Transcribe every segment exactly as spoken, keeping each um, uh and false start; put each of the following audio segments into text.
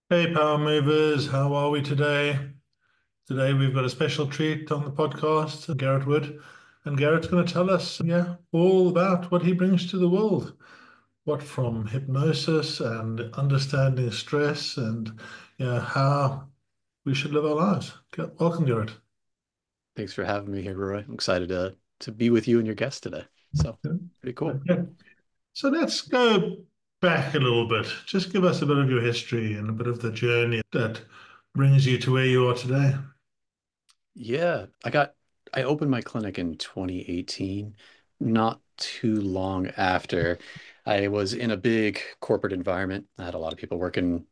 Hey, Power Movers, how are we today? Today we've got a special treat on the podcast, Garrett Wood. And Garrett's going to tell us, yeah, all about what he brings to the world. What from hypnosis and understanding stress and yeah, how we should live our lives. Ge- Welcome, Garrett. Thanks for having me here, Roy. I'm excited to to be with you and your guest today. So Yeah. pretty cool. Okay. So let's go back a little bit. Just give us a bit of your history and a bit of the journey that brings you to where you are today. Yeah, I got I opened my clinic in twenty eighteen, not too long after I was in a big corporate environment. I had a lot of people working.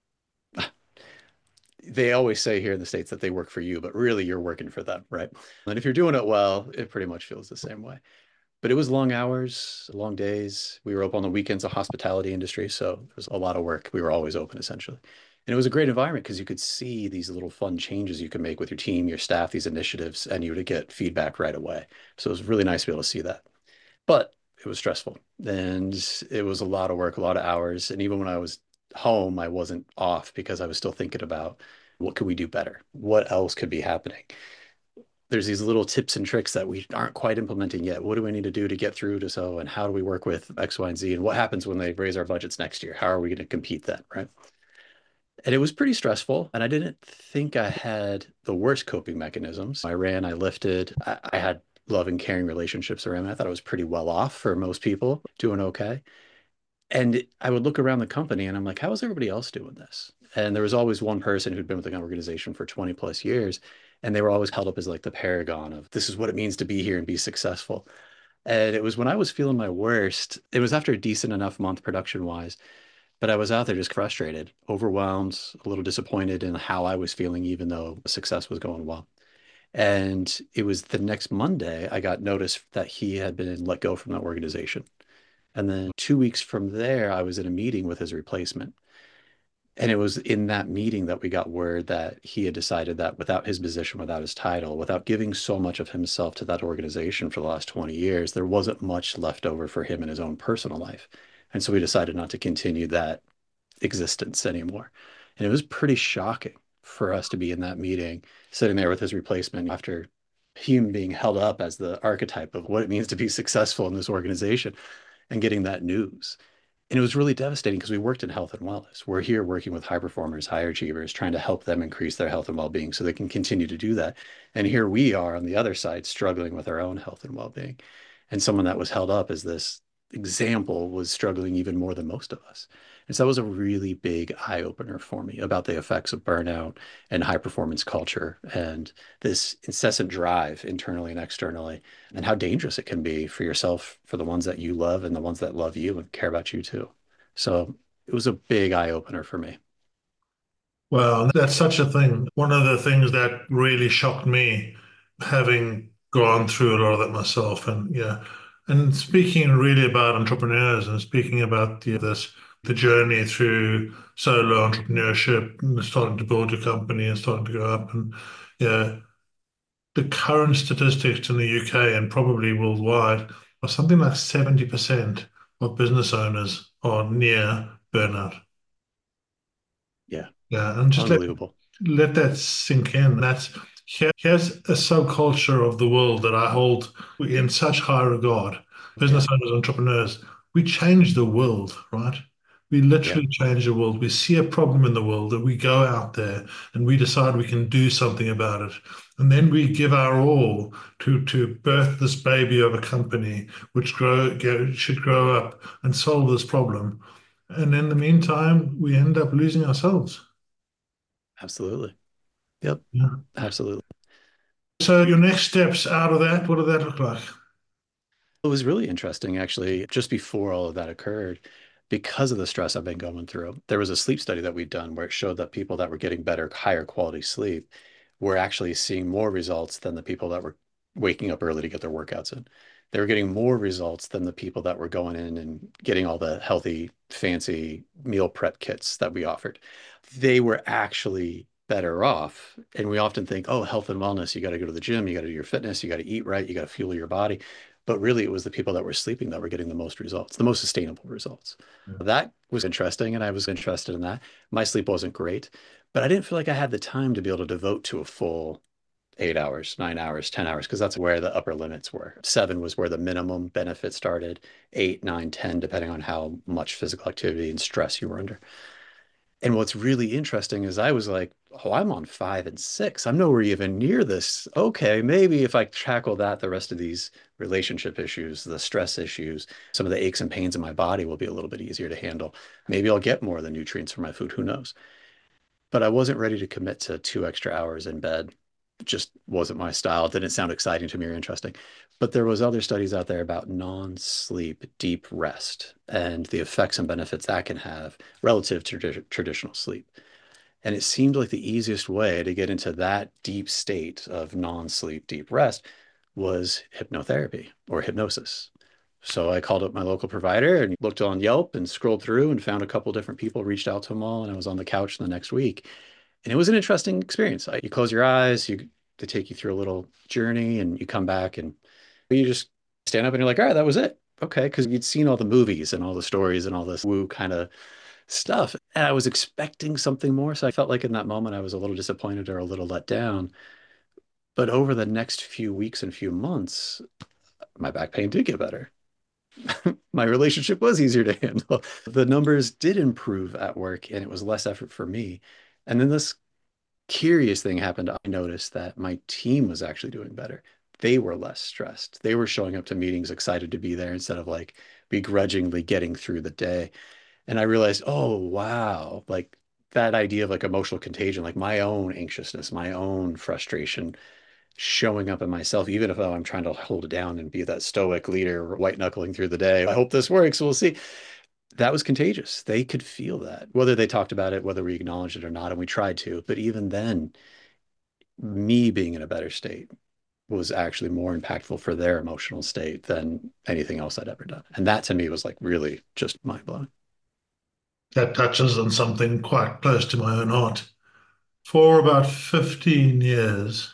They always say here in the States that they work for you, but really you're working for them, right? And if you're doing it well, it pretty much feels the same way. But it was long hours, long days. We were open on the weekends, a hospitality industry, so there was a lot of work. We were always open essentially. And it was a great environment because you could see these little fun changes you can make with your team, your staff, these initiatives, and you would get feedback right away. So it was really nice to be able to see that. But it was stressful and it was a lot of work, a lot of hours. And even when I was home, I wasn't off because I was still thinking about what could we do better? What else could be happening? There's these little tips and tricks that we aren't quite implementing yet. What do we need to do to get through to so, and how do we work with X, Y, and Z? And what happens when they raise our budgets next year? How are we going to compete then, right? And it was pretty stressful. And I didn't think I had the worst coping mechanisms. I ran, I lifted, I, I had loving, caring relationships around me. I thought I was pretty well off for most people, doing okay. And I would look around the company and I'm like, how is everybody else doing this? And there was always one person who'd been with the organization for twenty plus years. And they were always held up as like the paragon of this is what it means to be here and be successful. And it was when I was feeling my worst, it was after a decent enough month production wise, but I was out there just frustrated, overwhelmed, a little disappointed in how I was feeling, even though success was going well. And it was the next Monday I got notice that he had been let go from that organization. And then two weeks from there, I was in a meeting with his replacement. And it was in that meeting that we got word that he had decided that without his position, without his title, without giving so much of himself to that organization for the last twenty years, there wasn't much left over for him in his own personal life. And so we decided not to continue that existence anymore. And it was pretty shocking for us to be in that meeting, sitting there with his replacement after him being held up as the archetype of what it means to be successful in this organization and getting that news. And it was really devastating because we worked in health and wellness. We're here working with high performers, high achievers, trying to help them increase their health and well-being so they can continue to do that. And here we are on the other side struggling with our own health and well-being. And someone that was held up as this example was struggling even more than most of us. And so that was a really big eye opener for me about the effects of burnout and high performance culture and this incessant drive internally and externally, and how dangerous it can be for yourself, for the ones that you love and the ones that love you and care about you too. So it was a big eye opener for me. Well, that's such a thing. One of the things that really shocked me, having gone through a lot of that myself, and yeah, and speaking really about entrepreneurs and speaking about the, this the journey through solo entrepreneurship and starting to build your company and starting to go up, and yeah, the current statistics in the U K and probably worldwide are something like seventy percent of business owners are near burnout. Yeah, Yeah, and just let unbelievable. let that sink in. That's here, here's a subculture of the world that I hold in such high regard. Business Yeah, owners, entrepreneurs, we change the world, right? We yeah, literally change the world. We see a problem in the world that we go out there and we decide we can do something about it. And then we give our all to to birth this baby of a company which grow get, should grow up and solve this problem. And in the meantime, we end up losing ourselves. absolutely. Yep, Yeah. absolutely. So your next steps out of that, what did that look like? It was really interesting, actually, just before all of that occurred, because of the stress I've been going through. There was a sleep study that we'd done where it showed that people that were getting better, higher quality sleep were actually seeing more results than the people that were waking up early to get their workouts in. They were getting more results than the people that were going in and getting all the healthy, fancy meal prep kits that we offered. They were actually better off. And we often think, oh, health and wellness, you got to go to the gym, you got to do your fitness, you got to eat right, you got to fuel your body. But really, it was the people that were sleeping that were getting the most results, the most sustainable results. That was interesting, and I was interested in that. My sleep wasn't great, but I didn't feel like I had the time to be able to devote to a full eight hours, nine hours, ten hours, because that's where the upper limits were. Seven was where the minimum benefit started, eight, nine, ten, depending on how much physical activity and stress you were under. And what's really interesting is I was like, oh, I'm on five and six. I'm nowhere even near this. Okay, maybe if I tackle that, the rest of these relationship issues, the stress issues, some of the aches and pains in my body will be a little bit easier to handle. Maybe I'll get more of the nutrients from my food. Who knows? But I wasn't ready to commit to two extra hours in bed. It just wasn't my style. It didn't sound exciting to me or interesting. But there was other studies out there about non-sleep deep rest and the effects and benefits that can have relative to tradi- traditional sleep. And it seemed like the easiest way to get into that deep state of non-sleep deep rest was hypnotherapy or hypnosis. So I called up my local provider and looked on Yelp and scrolled through and found a couple different people, reached out to them all, and I was on the couch the next week. And it was an interesting experience. You close your eyes, you they take you through a little journey, and you come back and you just stand up and you're like, all right, that was it. Okay, because you'd seen all the movies and all the stories and all this woo kind of stuff. And I was expecting something more. So I felt like in that moment I was a little disappointed or a little let down. But over the next few weeks and few months, my back pain did get better. My relationship was easier to handle. The numbers did improve at work and it was less effort for me. And then this curious thing happened. I noticed that my team was actually doing better. They were less stressed. They were showing up to meetings excited to be there instead of like begrudgingly getting through the day. And I realized, oh, wow, like that idea of like emotional contagion, like my own anxiousness, my own frustration showing up in myself, even if oh, I'm trying to hold it down and be that stoic leader, white knuckling through the day. I hope this works. We'll see. That was contagious. They could feel that, whether they talked about it, whether we acknowledged it or not. And we tried to. But even then, me being in a better state was actually more impactful for their emotional state than anything else I'd ever done. And that to me was like really just mind blowing. That touches on something quite close to my own heart. For about fifteen years,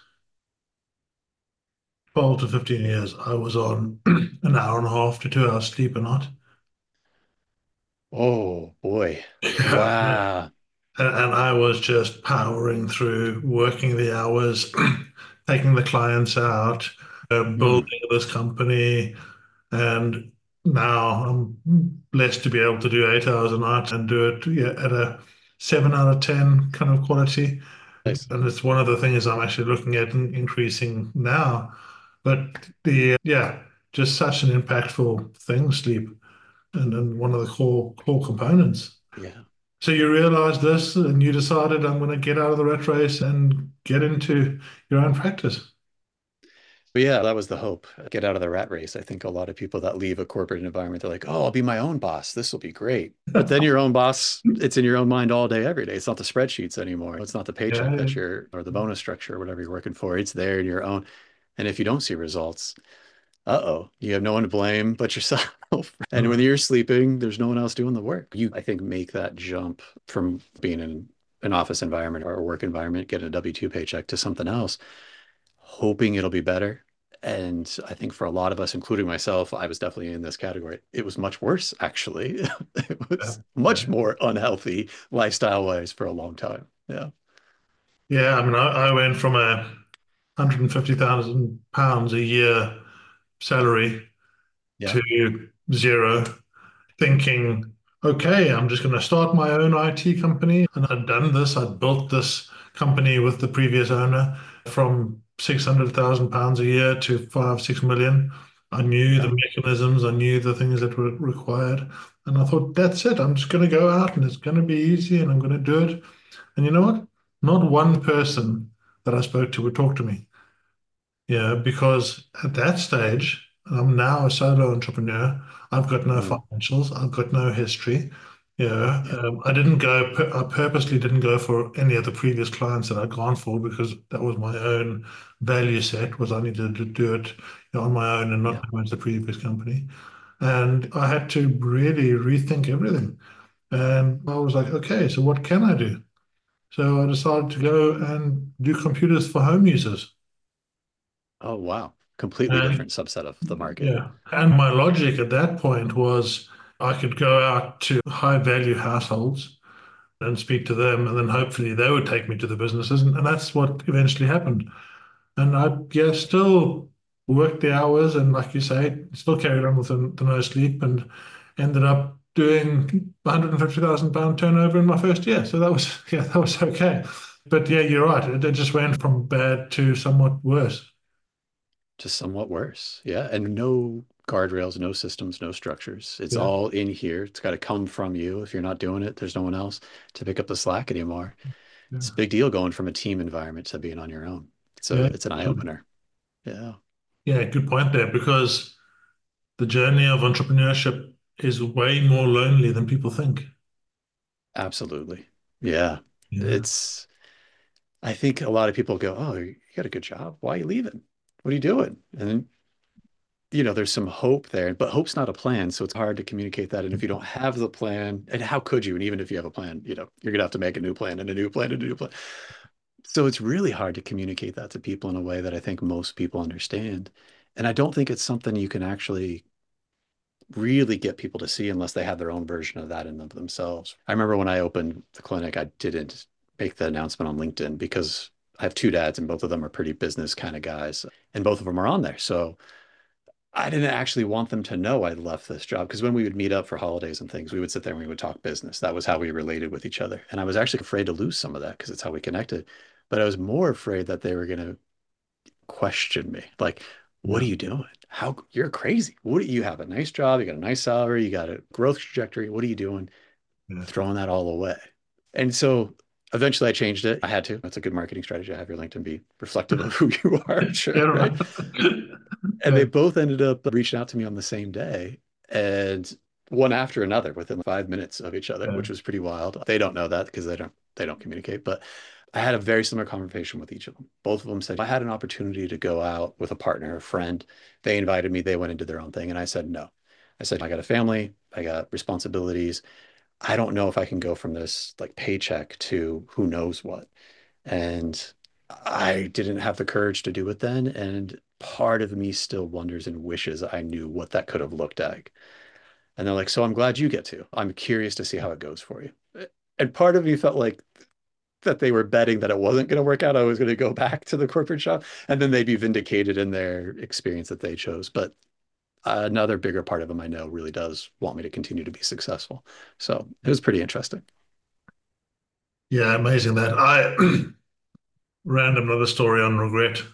twelve to fifteen years, I was on an hour and a half to two hours sleep a night. Oh boy. Yeah. Wow. And, and I was just powering through, working the hours, taking the clients out, uh, Mm, building this company. And now I'm blessed to be able to do eight hours a night and do it, yeah, at a seven out of ten kind of quality. nice. And it's one of the things I'm actually looking at in- increasing now. But the, yeah, just such an impactful thing, sleep, and, and one of the core core components. Yeah. So you realized this and you decided I'm going to get out of the rat race and get into your own practice. But yeah, that was the hope. Get out of the rat race. I think a lot of people that leave a corporate environment, they're like, oh, I'll be my own boss. This will be great. But then your own boss, it's in your own mind all day, every day. It's not the spreadsheets anymore. It's not the paycheck Yeah. that you're, or the bonus structure, or whatever you're working for. It's there in your own. And if you don't see results, uh-oh, you have no one to blame but yourself. And when you're sleeping, there's no one else doing the work. You, I think, make that jump from being in an office environment or a work environment, getting a W two paycheck to something else, hoping it'll be better. And I think for a lot of us, including myself, I was definitely in this category. It was much worse, actually. It Yeah. was much Yeah. more unhealthy lifestyle wise for a long time. Yeah. Yeah, I mean, I, I went from a one hundred fifty thousand pounds a year salary Yeah. to zero, thinking, okay, I'm just going to start my own I T company. And I'd done this, I'd built this company with the previous owner from six hundred thousand pounds a year to five, six million. I knew Yeah. the mechanisms, I knew the things that were required. And I thought, that's it. I'm just going to go out and it's going to be easy and I'm going to do it. And you know what? Not one person that I spoke to would talk to me. Yeah, because at that stage, I'm now a solo entrepreneur. I've got no Mm, financials. I've got no history. Yeah, yeah. um, I didn't go. I purposely didn't go for any of the previous clients that I'd gone for because that was my own value set. Was I needed to do it, you know, on my own and not Yeah. manage the previous company. And I had to really rethink everything. And I was like, okay, so what can I do? So I decided to go and do computers for home users. Oh, wow. completely different And subset of the market. yeah, and my logic at that point was I could go out to high value households and speak to them, and then hopefully they would take me to the businesses, and, and that's what eventually happened. And I, yeah, still worked the hours, and like you say, still carried on with the, the no sleep, and ended up doing one hundred fifty thousand pound turnover in my first year. So that was, yeah, that was okay. But yeah, you're right. It, it just went from bad to somewhat worse. Just somewhat worse. Yeah. And no guardrails, no systems, no structures. It's Yeah, all in here. It's got to come from you. If you're not doing it, there's no one else to pick up the slack anymore. It's a yeah, big deal going from a team environment to being on your own. It's a yeah. it's an eye opener. Yeah, Yeah, good point there because the journey of entrepreneurship is way more lonely than people think. absolutely. Yeah. Yeah. It's I think a lot of people go, "Oh, you got a good job. Why are you leaving? What are you doing?" And you know, there's some hope there, but hope's not a plan, so it's hard to communicate that. And if you don't have the plan, and how could you? And even if you have a plan, you know, you're gonna have to make a new plan and a new plan and a new plan. So it's really hard to communicate that to people in a way that I think most people understand. And I don't think it's something you can actually really get people to see unless they have their own version of that in them themselves. I remember when I opened the clinic, I didn't make the announcement on LinkedIn because I have two dads and both of them are pretty business kind of guys, and both of them are on there. So I didn't actually want them to know I left this job because when we would meet up for holidays and things, we would sit there and we would talk business. That was how we related with each other. And I was actually afraid to lose some of that because it's how we connected. But I was more afraid that they were going to question me. Like, what Yeah. are you doing? How you're crazy. What do you have a nice job? You got a nice salary. You got a growth trajectory. What are you doing? Yeah. Throwing that all away. And so eventually I changed it. I had to. That's a good marketing strategy. I have your LinkedIn be reflective of who you are, Yeah, sure, right? right. And Yeah. they both ended up reaching out to me on the same day and one after another within five minutes of each other, Yeah. which was pretty wild. They don't know that because they don't they don't communicate, but I had a very similar conversation with each of them. Both of them said, I had an opportunity to go out with a partner, a friend. They invited me, they went and did their own thing. And I said, no. I said, I got a family, I got responsibilities. I don't know if I can go from this like paycheck to who knows what. And I didn't have the courage to do it then. And part of me still wonders and wishes I knew what that could have looked like. And they're like, so I'm glad you get to. I'm curious to see how it goes for you. And part of me felt like that they were betting that it wasn't going to work out. I was going to go back to the corporate shop and then they'd be vindicated in their experience that they chose. But another bigger part of them I know really does want me to continue to be successful. So it was pretty interesting. Yeah, amazing that. I random another story on regret.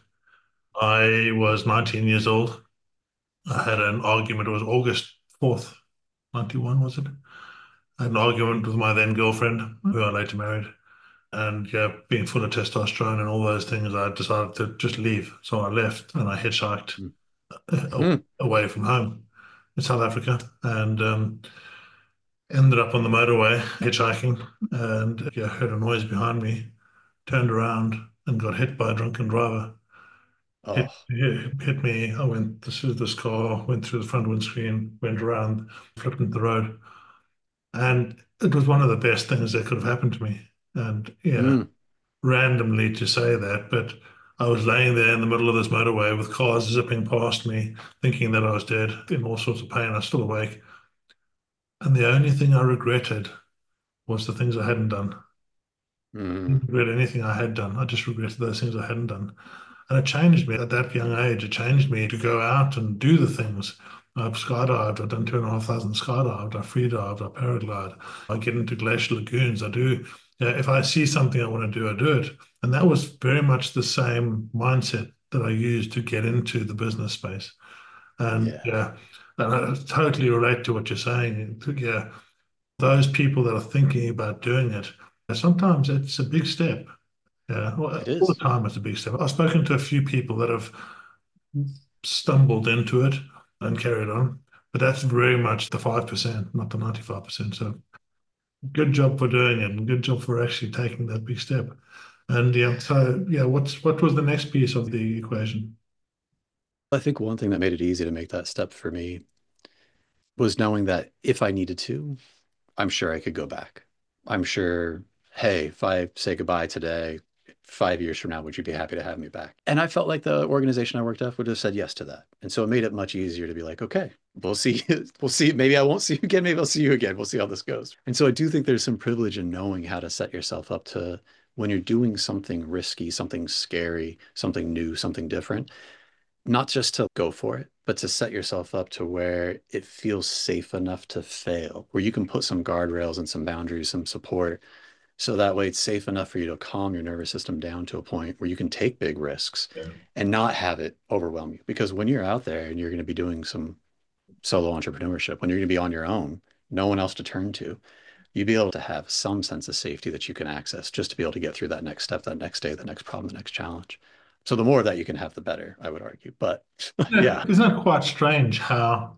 I was nineteen years old. I had an argument. It was August fourth, ninety-one, was it? I had an argument with my then girlfriend, who I later married. And yeah, being full of testosterone and all those things, I decided to just leave. So I left and I hitchhiked uh, Mm-hmm. away from home in South Africa and um, ended up on the motorway hitchhiking and yeah, heard a noise behind me, turned around and got hit by a drunken driver. Hit, Oh, hit, hit me. I went through this car, went through the front windscreen, went around, flipped into the road. And it was one of the best things that could have happened to me. And yeah, mm. randomly to say that, but I was laying there in the middle of this motorway with cars zipping past me, thinking that I was dead, in all sorts of pain. I was still awake. And the only thing I regretted was the things I hadn't done. I Mm. didn't regret anything I had done. I just regretted those things I hadn't done. And it changed me at that young age. It changed me to go out and do the things. I've skydived. I've done two and a half thousand skydived. I freedived. I paraglide. I get into glacial lagoons. I do. Yeah, if I see something I want to do, I do it. And that was very much the same mindset that I used to get into the business space. And Yeah, yeah, and I totally relate to what you're saying. Yeah, those people that are thinking about doing it, sometimes it's a big step. Yeah, well, it all the is. time it's a big step. I've spoken to a few people that have stumbled into it and carried on, but that's very much the five percent, not the ninety-five percent. So good job for doing it and good job for actually taking that big step. And yeah, so yeah, what's what was the next piece of the equation? I think one thing that made it easy to make that step for me was knowing that if I needed to, I'm sure I could go back. I'm sure, hey, if I say goodbye today, five years from now, would you be happy to have me back? And I felt like the organization I worked at would have said yes to that. And so it made it much easier to be like, okay, we'll see. We'll see. Maybe I won't see you again. Maybe I'll see you again. We'll see how this goes. And so I do think there's some privilege in knowing how to set yourself up to, when you're doing something risky, something scary, something new, something different, not just to go for it, but to set yourself up to where it feels safe enough to fail, where you can put some guardrails and some boundaries, some support. So that way it's safe enough for you to calm your nervous system down to a point where you can take big risks Yeah. and not have it overwhelm you. Because when you're out there and you're going to be doing some solo entrepreneurship, when you're going to be on your own, no one else to turn to, you'd be able to have some sense of safety that you can access just to be able to get through that next step, that next day, the next problem, the next challenge. So the more of that you can have, the better, I would argue. But Yeah, yeah, isn't it quite strange how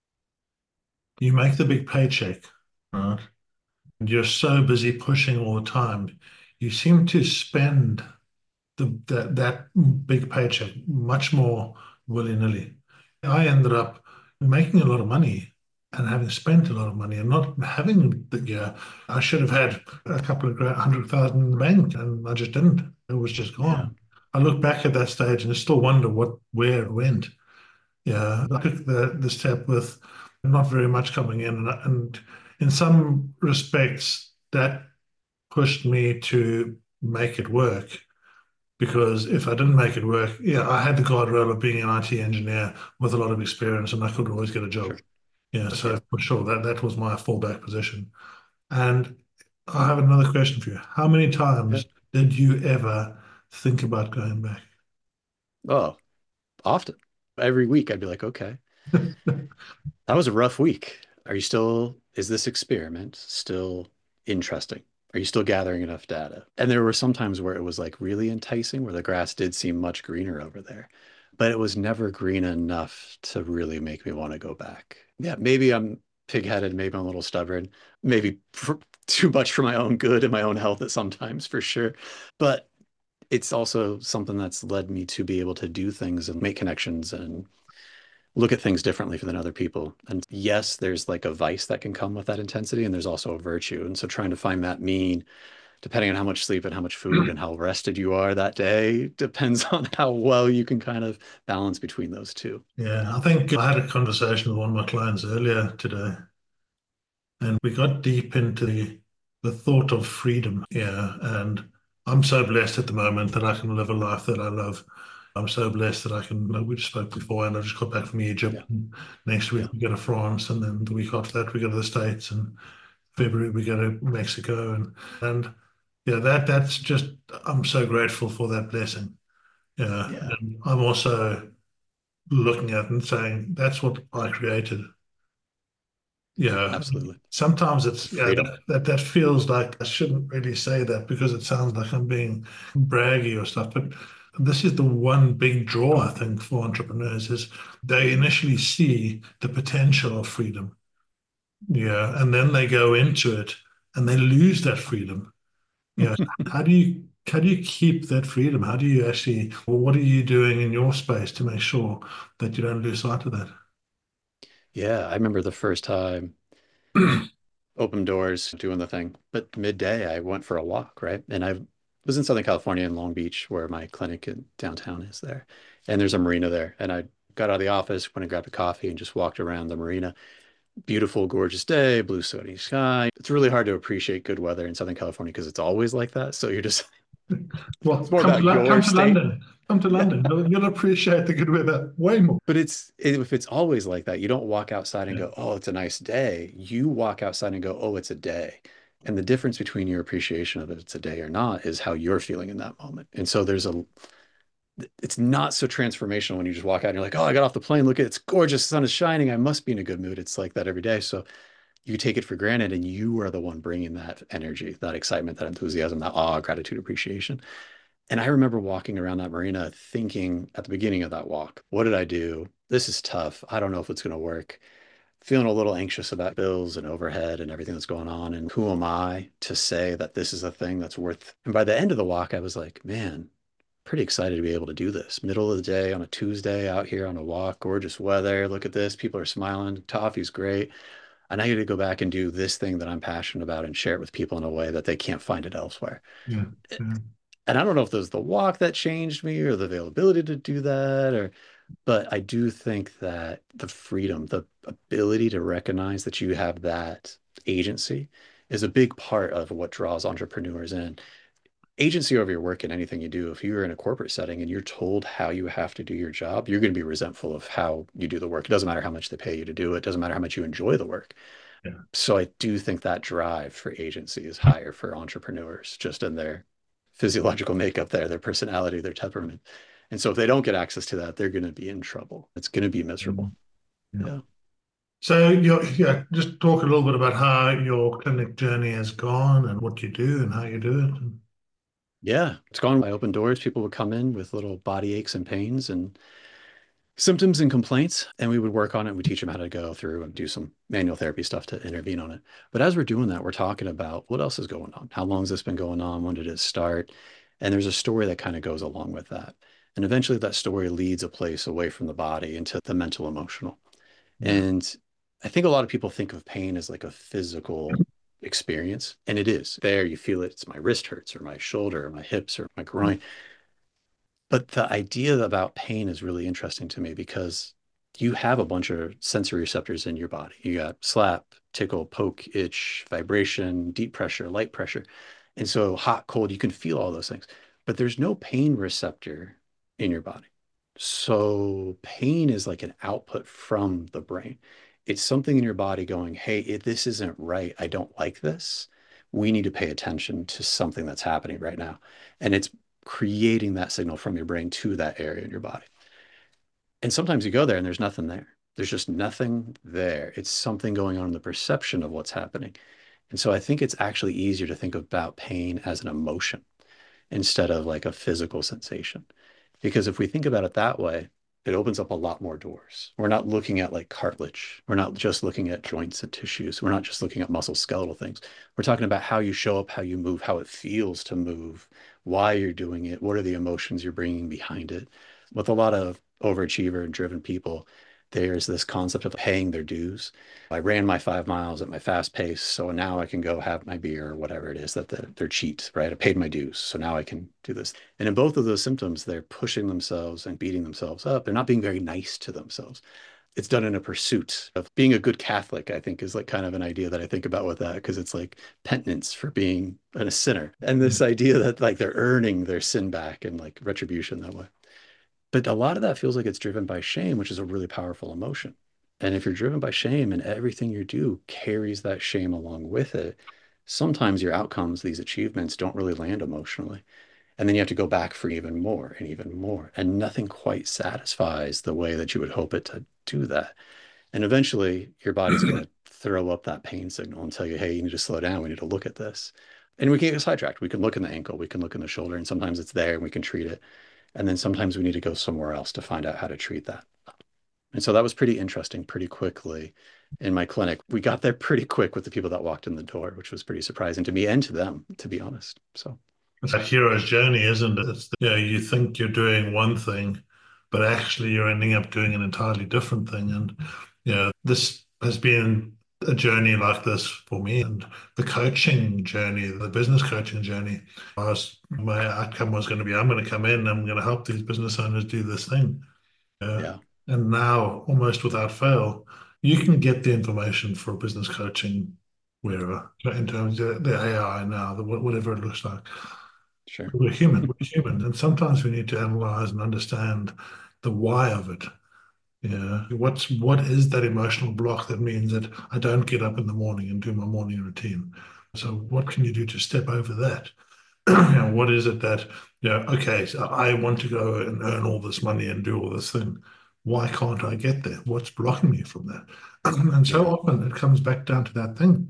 you make the big paycheck, right? And you're so busy pushing all the time, you seem to spend the, that that big paycheck much more willy-nilly. I ended up making a lot of money and having spent a lot of money and not having the gear. I should have had a couple of grand, hundred thousand in the bank, and I just didn't. It was just yeah, gone. I look back at that stage and I still wonder what where it went. Yeah, I took the the step with not very much coming in, and, and in some respects that pushed me to make it work. Because if I didn't make it work, yeah, I had the guardrail of being an I T engineer with a lot of experience, and I could always get a job. sure. Yeah, Yeah. so for sure that that was my fallback position. And I have another question for you. How many Yeah. times did you ever think about going back? Oh, often. Every week I'd be like, okay, that was a rough week. Are you still, is this experiment still interesting? Are you still gathering enough data? And there were some times where it was like really enticing, where the grass did seem much greener over there, but it was never green enough to really make me want to go back. Yeah, maybe I'm pig-headed, maybe I'm a little stubborn, maybe for, too much for my own good and my own health at sometimes, for sure. But it's also something that's led me to be able to do things and make connections and look at things differently than other people. And yes, there's like a vice that can come with that intensity, and there's also a virtue. And so trying to find that mean, depending on how much sleep and how much food and how rested you are that day, depends on how well you can kind of balance between those two. Yeah, I think I had a conversation with one of my clients earlier today, and we got deep into the the thought of freedom. Yeah, and I'm so blessed at the moment that I can live a life that I love. I'm so blessed that I can. Like we just spoke before, and I just got back from Egypt. Yeah. And next week Yeah. we go to France, and then the week after that we go to the States, and February we go to Mexico, and and yeah, that that's just. I'm so grateful for that blessing. Yeah, Yeah. and I'm also looking at it and saying that's what I created. Yeah, Absolutely. sometimes it's yeah Freedom. that, that that feels like I shouldn't really say that because it sounds like I'm being braggy or stuff. But this is the one big draw I think for entrepreneurs is they initially see the potential of freedom. Yeah, and then they go into it and they lose that freedom. Yeah, how do you how do you keep that freedom? How do you actually, well, what are you doing in your space to make sure that you don't lose sight of that? Yeah. I remember the first time open doors doing the thing. But midday, I went for a walk, right? And I was in Southern California in Long Beach, where my clinic in downtown is there. And there's a marina there. And I got out of the office, went and grabbed a coffee, and just walked around the marina. Beautiful, gorgeous day, blue sunny sky. It's really hard to appreciate good weather in Southern California because it's always like that. So you're just, it's Well, more come to about Lo- your come to state. London. Come to Yeah. London. You'll, you'll appreciate the good weather way more. But it's if it's always like that, you don't walk outside and Yeah, go, "Oh, it's a nice day." You walk outside and go, "Oh, it's a day." And the difference between your appreciation of it, it's a day or not, is how you're feeling in that moment. And so there's a, it's not so transformational when you just walk out and you're like, "Oh, I got off the plane. Look at it's gorgeous. The sun is shining. I must be in a good mood." It's like that every day. So you take it for granted, and you are the one bringing that energy, that excitement, that enthusiasm, that awe, gratitude, appreciation. And I remember walking around that marina thinking at the beginning of that walk, what did I do? This is tough. I don't know if it's going to work. Feeling a little anxious about bills and overhead and everything that's going on. And who am I to say that this is a thing that's worth? And by the end of the walk, I was like, man, pretty excited to be able to do this. Middle of the day on a Tuesday out here on a walk, gorgeous weather. Look at this. People are smiling. Toffee's great. And I get to go back and do this thing that I'm passionate about and share it with people in a way that they can't find it elsewhere. yeah, yeah. And I don't know if it was the walk that changed me or the availability to do that, or but I do think that the freedom, the ability to recognize that you have that agency is a big part of what draws entrepreneurs in. Agency over your work in anything you do. If you're in a corporate setting and you're told how you have to do your job, you're going to be resentful of how you do the work. It doesn't matter how much they pay you to do it. It doesn't matter how much you enjoy the work. Yeah. So I do think that drive for agency is higher for entrepreneurs, just in their physiological makeup there, their personality, their temperament. And so if they don't get access to that, they're going to be in trouble. It's going to be miserable. Yeah. Yeah. So you're, yeah, just talk a little bit about how your clinic journey has gone and what you do and how you do it. Yeah. It's gone. I opened doors. People would come in with little body aches and pains and symptoms and complaints, and we would work on it. We teach them how to go through and do some manual therapy stuff to intervene on it. But as we're doing that, we're talking about what else is going on. How long has this been going on? When did it start? And there's a story that kind of goes along with that. And eventually that story leads a place away from the body into the mental emotional. Yeah. And I think a lot of people think of pain as like a physical experience, and it is. There, you feel it. It's my wrist hurts, or my shoulder, or my hips, or my groin. But the idea about pain is really interesting to me because you have a bunch of sensory receptors in your body. You got slap, tickle, poke, itch, vibration, deep pressure, light pressure. And so hot, cold, you can feel all those things, but there's no pain receptor in your body. So pain is like an output from the brain. It's something in your body going, hey, if this isn't right, I don't like this. We need to pay attention to something that's happening right now. And it's creating that signal from your brain to that area in your body. And sometimes you go there and there's nothing there. There's just nothing there. It's something going on in the perception of what's happening. And so I think it's actually easier to think about pain as an emotion instead of like a physical sensation. Because if we think about it that way, it opens up a lot more doors. We're not looking at like cartilage. We're not just looking at joints and tissues. We're not just looking at muscle skeletal things. We're talking about how you show up, how you move, how it feels to move, why you're doing it, what are the emotions you're bringing behind it. With a lot of overachiever and driven people, there's this concept of paying their dues. I ran my five miles at my fast pace, so now I can go have my beer or whatever it is that the, they're cheat, right? I paid my dues, so now I can do this. And in both of those symptoms, they're pushing themselves and beating themselves up. They're not being very nice to themselves. It's done in a pursuit of being a good Catholic, I think, is like kind of an idea that I think about with that, because it's like penitence for being a sinner. And this idea that like they're earning their sin back and like retribution that way. But a lot of that feels like it's driven by shame, which is a really powerful emotion. And if you're driven by shame and everything you do carries that shame along with it, sometimes your outcomes, these achievements, don't really land emotionally. And then you have to go back for even more and even more. And nothing quite satisfies the way that you would hope it to do that. And eventually your body's going to throw up that pain signal and tell you, hey, you need to slow down. We need to look at this. And we can get sidetracked. We can look in the ankle, we can look in the shoulder, and sometimes it's there and we can treat it. And then sometimes we need to go somewhere else to find out how to treat that. And so that was pretty interesting pretty quickly in my clinic. We got there pretty quick with the people that walked in the door, which was pretty surprising to me and to them, to be honest. So It's a hero's journey, isn't it? It's, you know, you think you're doing one thing, but actually you're ending up doing an entirely different thing. And, you know, this has been a journey like this for me. And the coaching journey, the business coaching journey, I was, my outcome was going to be, I'm going to come in, I'm going to help these business owners do this thing. Uh, yeah, and now, almost without fail, you can get the information for business coaching wherever, in terms of the A I now, the, whatever it looks like. sure. We're human, we're human. And sometimes we need to analyze and understand the why of it. Yeah. What's what is that emotional block that means that I don't get up in the morning and do my morning routine? So what can you do to step over that? You know, what is it that, you know, okay, so I want to go and earn all this money and do all this thing. Why can't I get there? What's blocking me from that? And so Yeah, often it comes back down to that thing.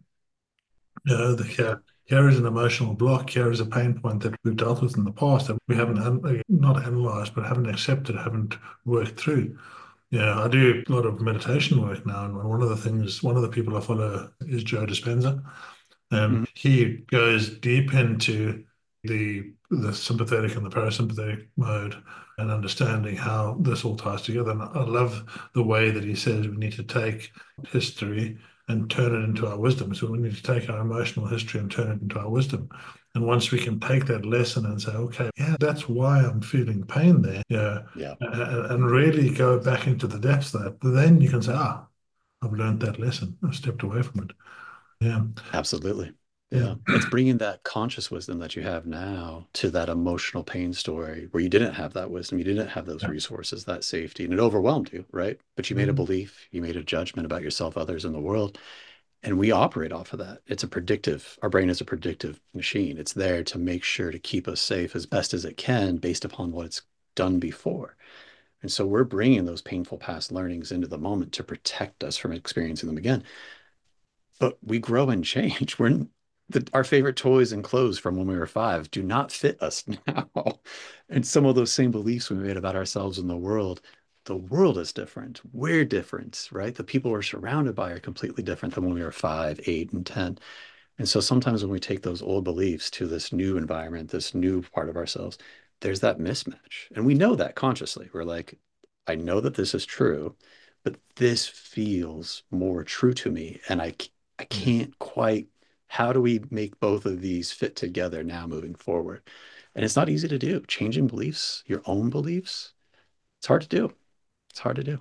You know, the, yeah, here, here is an emotional block. Here is a pain point that we've dealt with in the past that we haven't an- not analyzed, but haven't accepted, haven't worked through. Yeah, I do a lot of meditation work now, and one of the things, one of the people I follow is Joe Dispenza, and mhm, he goes deep into the the sympathetic and the parasympathetic mode and understanding how this all ties together. And I love the way that he says we need to take history and turn it into our wisdom. So we need to take our emotional history and turn it into our wisdom. And once we can take that lesson and say, okay, yeah, that's why I'm feeling pain there, yeah, Yeah, uh, and really go back into the depths of that, then you can say, ah, I've learned that lesson. I've stepped away from it. Yeah, absolutely. yeah, Yeah. It's bringing that conscious wisdom that you have now to that emotional pain story where you didn't have that wisdom, you didn't have those yeah. resources, that safety, and it overwhelmed you, right? But you made a Mm, belief, you made a judgment about yourself, others, in the world. And we operate off of that. It's a predictive, our brain is a predictive machine. It's there to make sure to keep us safe as best as it can based upon what it's done before. And so we're bringing those painful past learnings into the moment to protect us from experiencing them again. But we grow and change. We're the, our favorite toys and clothes from when we were five do not fit us now. And some of those same beliefs we made about ourselves and the world, the world is different. We're different, right? The people we're surrounded by are completely different than when we were five, eight, and ten. And so sometimes when we take those old beliefs to this new environment, this new part of ourselves, there's that mismatch. And we know that consciously. We're like, I know that this is true, but this feels more true to me. And I, I yeah. can't quite, how do we make both of these fit together now moving forward? And it's not easy to do. Changing beliefs, your own beliefs, it's hard to do. It's hard to do.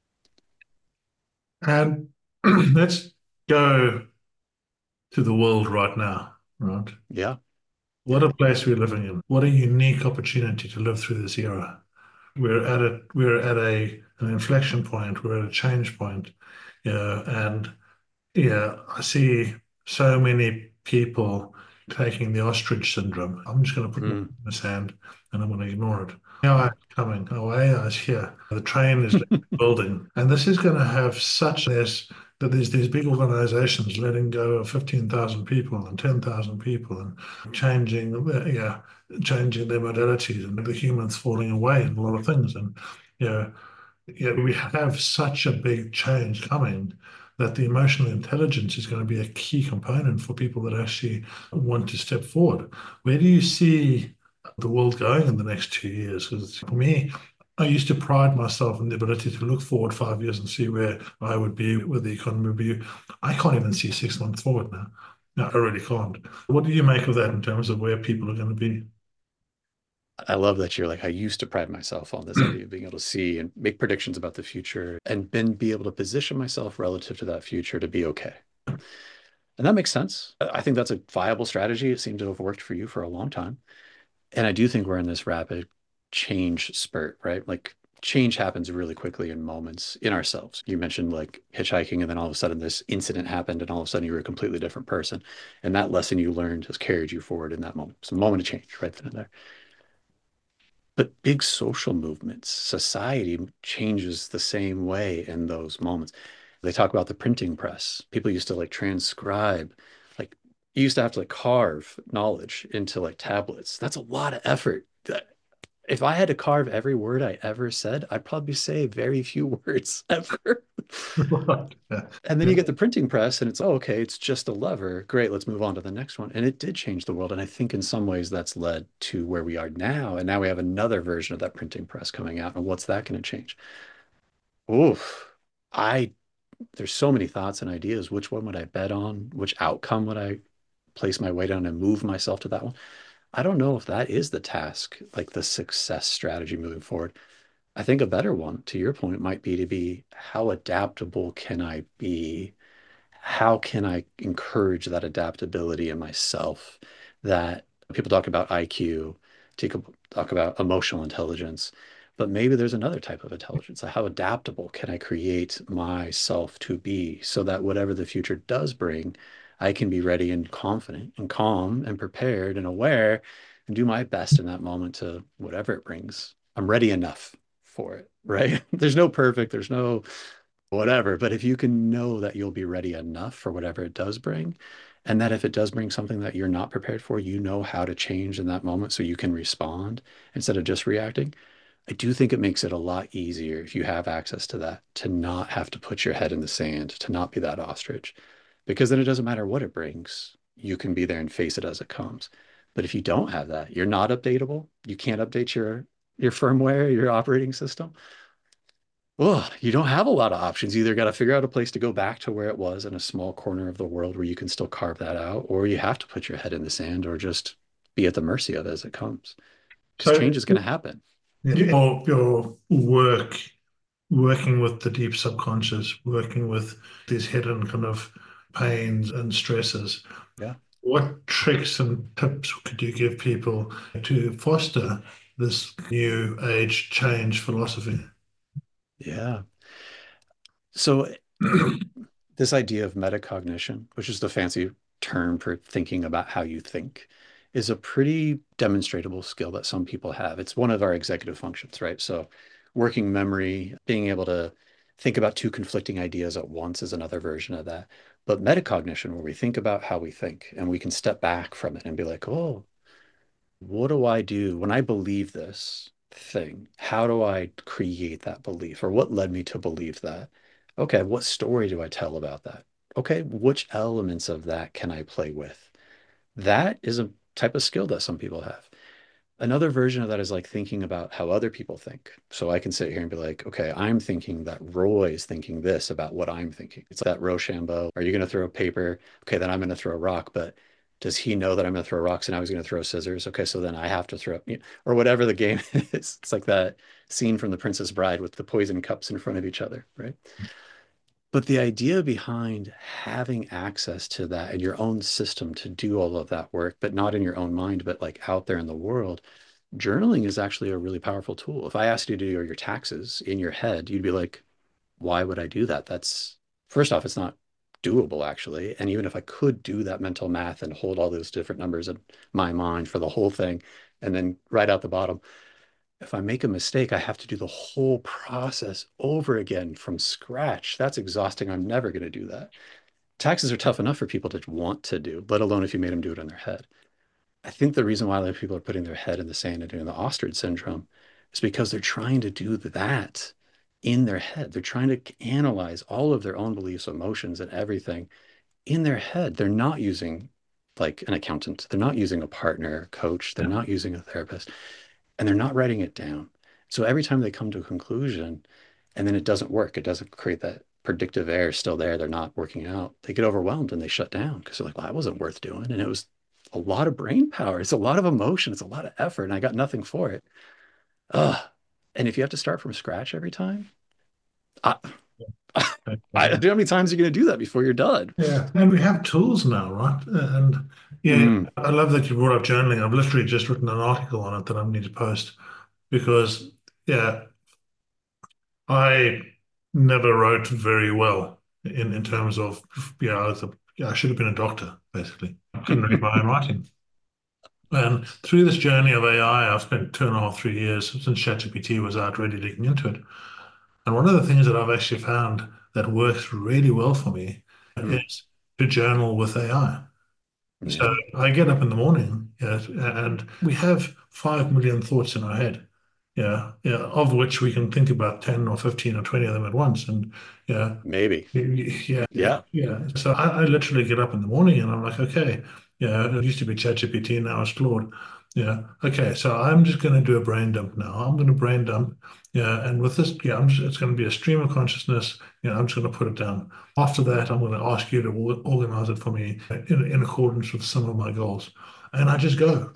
And let's go to the world right now, right? Yeah. What Yeah. a place we're living in. What a unique opportunity to live through this era. We're at a we're at a an inflection point. We're at a change point. Yeah, and yeah, I see so many people taking the ostrich syndrome. I'm just going to put my Mm. foot in the sand and I'm going to ignore it. A I is coming. Oh, A I is here. The train is building. And this is going to have such this that there's these big organizations letting go of fifteen thousand people and ten thousand people and changing, yeah, changing their modalities and the humans falling away in a lot of things. And, yeah, yeah, we have such a big change coming that the emotional intelligence is going to be a key component for people that actually want to step forward. Where do you see the world going in the next two years? Because for me, I used to pride myself in the ability to look forward five years and see where I would be, where the economy would be. I can't even see six months forward now. No, I really can't. What do you make of that in terms of where people are going to be? I love that you're like, I used to pride myself on this idea of being able to see and make predictions about the future and then be able to position myself relative to that future to be okay. And that makes sense. I think that's a viable strategy. It seemed to have worked for you for a long time. And I do think we're in this rapid change spurt, right? Like change happens really quickly in moments in ourselves. You mentioned like hitchhiking, and then all of a sudden this incident happened, and all of a sudden you were a completely different person. And that lesson you learned has carried you forward in that moment. It's a moment of change right then and there. But big social movements, society changes the same way in those moments. They talk about the printing press. People used to like transcribe, like you used to have to like carve knowledge into like tablets. That's a lot of effort. If I had to carve every word I ever said, I'd probably say very few words ever. Yeah. And then Yeah. you get the printing press and it's, oh, okay, it's just a lever. Great, let's move on to the next one. And it did change the world. And I think in some ways that's led to where we are now. And now we have another version of that printing press coming out. And what's that going to change? Oof. I there's so many thoughts and ideas. Which one would I bet on? Which outcome would I place my weight on and move myself to that one? I don't know if that is the task, like the success strategy moving forward. I think a better one, to your point, might be to be how adaptable can I be? How can I encourage that adaptability in myself? That people talk about I Q, talk about emotional intelligence, but maybe there's another type of intelligence. Like how adaptable can I create myself to be so that whatever the future does bring, I can be ready and confident and calm and prepared and aware and do my best in that moment to whatever it brings. I'm ready enough for it, right? There's no perfect, there's no whatever. But if you can know that you'll be ready enough for whatever it does bring, and that if it does bring something that you're not prepared for, you know how to change in that moment so you can respond instead of just reacting. I do think it makes it a lot easier if you have access to that, to not have to put your head in the sand, to not be that ostrich, because then it doesn't matter what it brings. You can be there and face it as it comes. But if you don't have that, you're not updatable. You can't update your your firmware, your operating system. Well, you don't have a lot of options. You either got to figure out a place to go back to where it was in a small corner of the world where you can still carve that out, or you have to put your head in the sand or just be at the mercy of as it comes, because So change is going to happen. your, your work, working with the deep subconscious, working with these hidden kind of pains and stresses, Yeah. what tricks and tips could you give people to foster this new age change philosophy? Yeah. So this idea of metacognition, which is the fancy term for thinking about how you think, is a pretty demonstrable skill that some people have. It's one of our executive functions, right? So working memory, being able to think about two conflicting ideas at once is another version of that. But metacognition, where we think about how we think and we can step back from it and be like, oh, what do I do when I believe this thing? How do I create that belief? Or what led me to believe that? Okay, what story do I tell about that? Okay, which elements of that can I play with? That is a type of skill that some people have. Another version of that is like thinking about how other people think. So I can sit here and be like, okay, I'm thinking that Roy is thinking this about what I'm thinking. It's like that Rochambeau. Are you going to throw a paper? Okay, then I'm going to throw a rock. But does he know that I'm going to throw rocks and now he's going to throw scissors? Okay, so then I have to throw, or whatever the game is. It's like that scene from The Princess Bride with the poison cups in front of each other, right? But the idea behind having access to that in your own system to do all of that work, but not in your own mind, but like out there in the world, journaling is actually a really powerful tool. If I asked you to do your taxes in your head, you'd be like, why would I do that? That's first off, it's not doable actually. And even if I could do that mental math and hold all those different numbers in my mind for the whole thing, and then write out the bottom, if I make a mistake, I have to do the whole process over again from scratch. That's exhausting. I'm never going to do that. Taxes are tough enough for people to want to do, let alone if you made them do it in their head. I think the reason why a lot of people are putting their head in the sand and doing the ostrich syndrome is because they're trying to do that in their head. They're trying to analyze all of their own beliefs, emotions, and everything in their head. They're not using like an accountant. They're not using a partner, coach. They're Yeah. not using a therapist, and they're not writing it down. So every time they come to a conclusion and then it doesn't work, it doesn't create that predictive error still there. They're not working out. They get overwhelmed and they shut down because they're like, well, that wasn't worth doing. And it was a lot of brain power. It's a lot of emotion. It's a lot of effort. And I got nothing for it. Ugh. And if you have to start from scratch every time, I, I don't know how many times you're going to do that before you're done. Yeah, and we have tools now, right? And yeah, Mm, I love that you brought up journaling. I've literally just written an article on it that I need to post because, yeah, I never wrote very well in, in terms of, yeah, I was a, yeah, I should have been a doctor, basically. I couldn't read my own writing. And through this journey of A I, I've spent two and a half, three years since ChatGPT was out really digging into it. And one of the things that I've actually found that works really well for me mm, is to journal with A I. So yeah, I get up in the morning, yes, and we have five million thoughts in our head, yeah, yeah, of which we can think about ten or fifteen or twenty of them at once. And yeah, maybe. yeah, yeah, Yeah. yeah. So I, I literally get up in the morning and I'm like, okay, yeah, it used to be ChatGPT, now it's Claude. Yeah, okay, so I'm just going to do a brain dump now. I'm going to brain dump. Yeah, and with this, yeah, I'm just, it's going to be a stream of consciousness. Yeah, I'm just going to put it down. After that, I'm going to ask you to or- organize it for me in, in accordance with some of my goals. And I just go,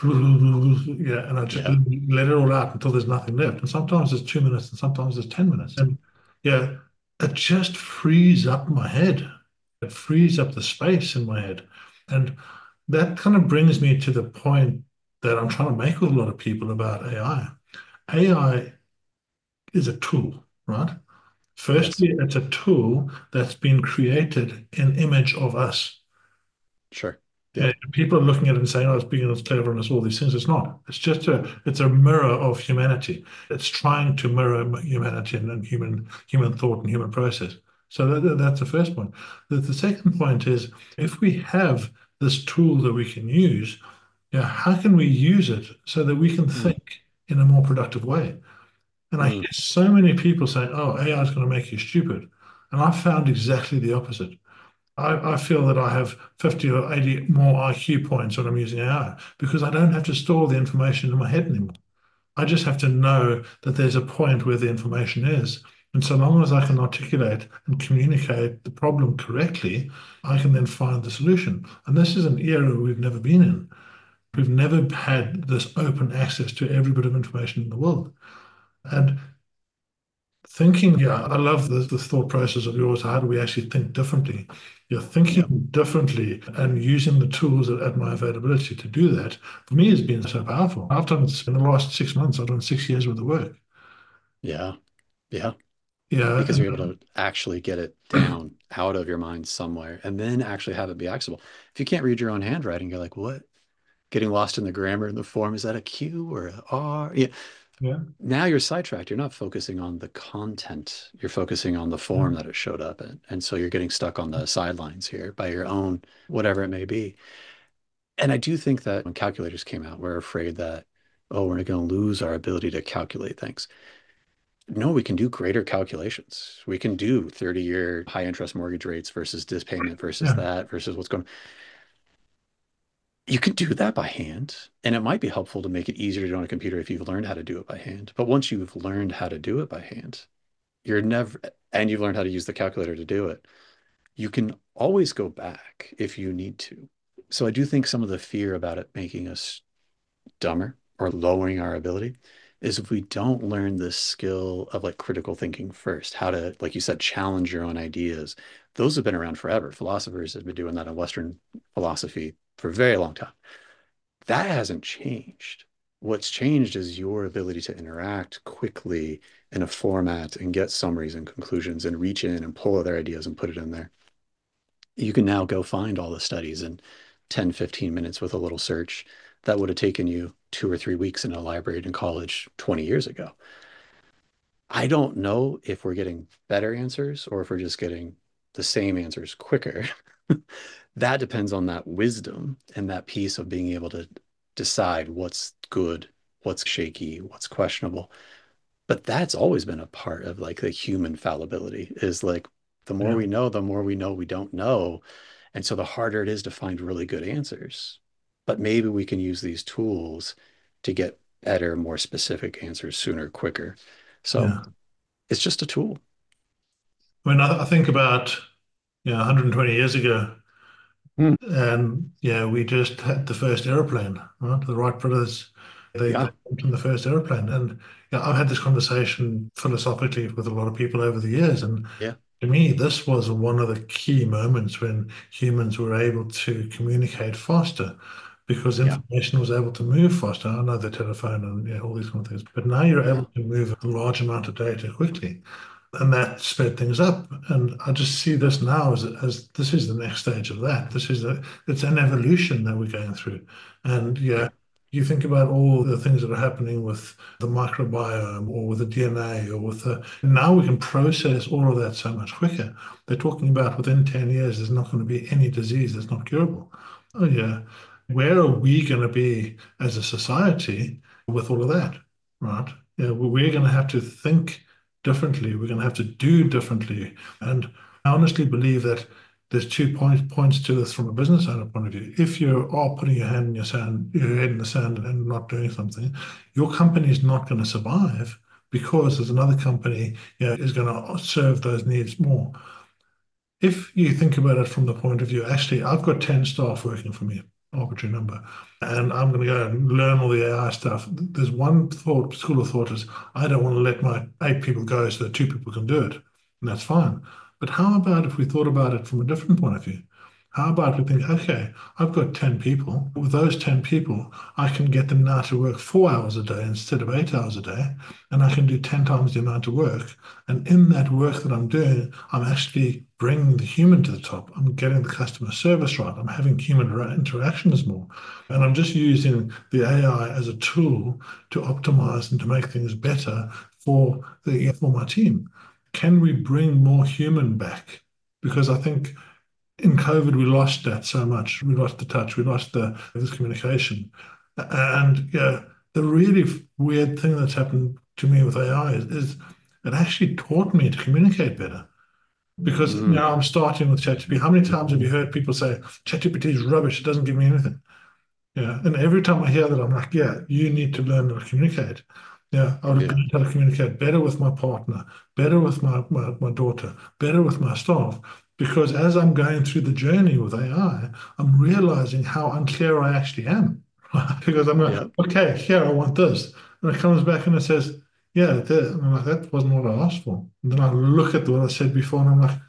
yeah, and I just Yeah. let it all out until there's nothing left. And sometimes it's two minutes, and sometimes it's ten minutes. And yeah, it just frees up my head. It frees up the space in my head. And that kind of brings me to the point that I'm trying to make with a lot of people about A I. A I is a tool, right? Yes. Firstly, it's a tool that's been created in image of us. Sure. And Yep. people are looking at it and saying, "Oh, it's big and it's clever and it's all these things." It's not. It's just a it's a mirror of humanity. It's trying to mirror humanity and, and human human thought and human process. So that, that- that's the first point. The, the second point is if we have this tool that we can use, yeah, how can we use it so that we can Mm, think in a more productive way? And I mm, hear so many people saying, "Oh, A I is going to make you stupid," and I've found exactly the opposite. I, I feel that I have fifty or eighty more I Q points when I'm using A I because I don't have to store the information in my head anymore. I just have to know that there's a point where the information is. And so long as I can articulate and communicate the problem correctly, I can then find the solution. And this is an era we've never been in. We've never had this open access to every bit of information in the world. And thinking, yeah, I love this, this thought process of yours. How do we actually think differently? You're thinking Yeah. differently and using the tools at, at my availability to do that, for me, has been so powerful. I've done, in the last six months, I've done six years worth of work. Yeah. Yeah. Yeah. Because you're able And to actually get it down out of your mind somewhere and then actually have it be accessible. If you can't read your own handwriting, you're like, what? Getting lost in the grammar and the form. Is that a Q or a R? Yeah. yeah. Now you're sidetracked. You're not focusing on the content. You're focusing on the Yeah. form that it showed up in. And so you're getting stuck on the sidelines here by your own, whatever it may be. And I do think that when calculators came out, we're afraid that, oh, we're going to lose our ability to calculate things. No, we can do greater calculations. We can do thirty year high interest mortgage rates versus this payment versus Yeah. that versus what's going on. You can do that by hand. And it might be helpful to make it easier to do on a computer if you've learned how to do it by hand. But once you've learned how to do it by hand, you're never, and you've learned how to use the calculator to do it, you can always go back if you need to. So I do think some of the fear about it making us dumber or lowering our ability is if we don't learn the skill of like critical thinking first, how to, like you said, challenge your own ideas. Those have been around forever. Philosophers have been doing that in Western philosophy for a very long time. That hasn't changed. What's changed is your ability to interact quickly in a format and get summaries and conclusions and reach in and pull other ideas and put it in there. You can now go find all the studies in ten, fifteen minutes with a little search that would have taken you two or three weeks in a library in college twenty years ago. I don't know if we're getting better answers or if we're just getting the same answers quicker. That depends on that wisdom and that piece of being able to decide what's good, what's shaky, what's questionable. But that's always been a part of like the human fallibility is like the more Yeah. we know, the more we know we don't know. And so the harder it is to find really good answers. But maybe we can use these tools to get better, more specific answers sooner, quicker. So Yeah. it's just a tool. I mean, I, I think about, you know, one hundred twenty years ago, Mm. and yeah, we just had the first airplane, right? The Wright brothers, they, they Yeah. jumped in the first airplane. And yeah, I've had this conversation philosophically with a lot of people over the years. And Yeah. to me, this was one of the key moments when humans were able to communicate faster because Yeah. information was able to move faster. I know the telephone and yeah, all these kind of things, but now you're Yeah. able to move a large amount of data quickly. And that sped things up. And I just see this now as, as this is the next stage of that. This is a, it's an evolution that we're going through. And yeah, Yeah. you think about all the things that are happening with the microbiome or with the D N A or with the, now we can process all of that so much quicker. They're talking about within ten years, there's not going to be any disease that's not curable. Oh yeah. Where are we going to be as a society with all of that? Right? Yeah, we're going to have to think differently. We're going to have to do differently. And I honestly believe that there's two points points to this from a business owner point of view. If you are putting your hand in your sand, your head in the sand and not doing something, your company is not going to survive because there's another company, you know, is going to serve those needs more. If you think about it from the point of view, actually, I've got ten staff working for me, arbitrary number, and I'm going to go and learn all the A I stuff. There's one thought, school of thought is, I don't want to let my eight people go so that two people can do it. And that's fine. But how about if we thought about it from a different point of view? How about we think, okay, I've got ten people. With those ten people, I can get them now to work four hours a day instead of eight hours a day, and I can do ten times the amount of work. And in that work that I'm doing, I'm actually bringing the human to the top. I'm getting the customer service right. I'm having human interactions more. And I'm just using the A I as a tool to optimize and to make things better for the for my team. Can we bring more human back? Because I think in COVID, we lost that so much. We lost the touch. We lost the this communication. And yeah, the really weird thing that's happened to me with A I is, is it actually taught me to communicate better. Because Mm. now I'm starting with ChatGPT. How many times have you heard people say ChatGPT is rubbish? It doesn't give me anything. Yeah. And every time I hear that, I'm like, yeah, you need to learn how to communicate. Yeah. I would have Yeah. learned how to communicate better with my partner, better with my, my, my daughter, better with my staff. Because as I'm going through the journey with A I, I'm realizing how unclear I actually am. Because I'm like, Yeah. okay, here, I want this. And it comes back and it says, yeah, this. And I'm like, that wasn't what I asked for. And then I look at what I said before and I'm like,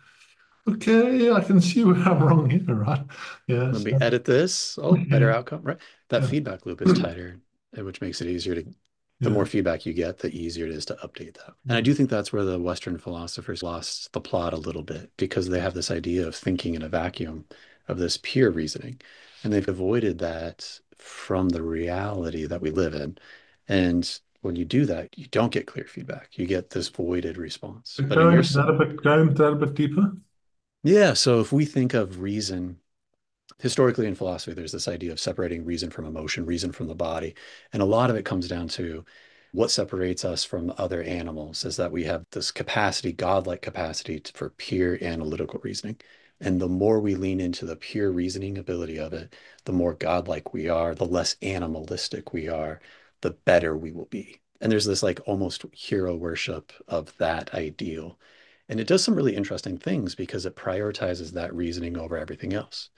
okay, I can see where I'm wrong here, right? Yeah, Let me so, edit this. Oh, better yeah, outcome, right? That yeah, feedback loop is tighter, uh, which makes it easier to, the more yeah, feedback you get, the easier it is to update that. And I yeah. do think that's where the Western philosophers lost the plot a little bit because they have this idea of thinking in a vacuum, of this pure reasoning. And they've avoided that from the reality that we live in. And when you do that, you don't get clear feedback. You get this voided response. But in Go your, into that a bit, go into that a bit deeper. yeah, so if we think of reason historically in philosophy, there's this idea of separating reason from emotion, reason from the body. And a lot of it comes down to what separates us from other animals is that we have this capacity, godlike capacity to, for pure analytical reasoning. And the more we lean into the pure reasoning ability of it, the more godlike we are, the less animalistic we are, the better we will be. And there's this like almost hero worship of that ideal. And it does some really interesting things because it prioritizes that reasoning over everything else.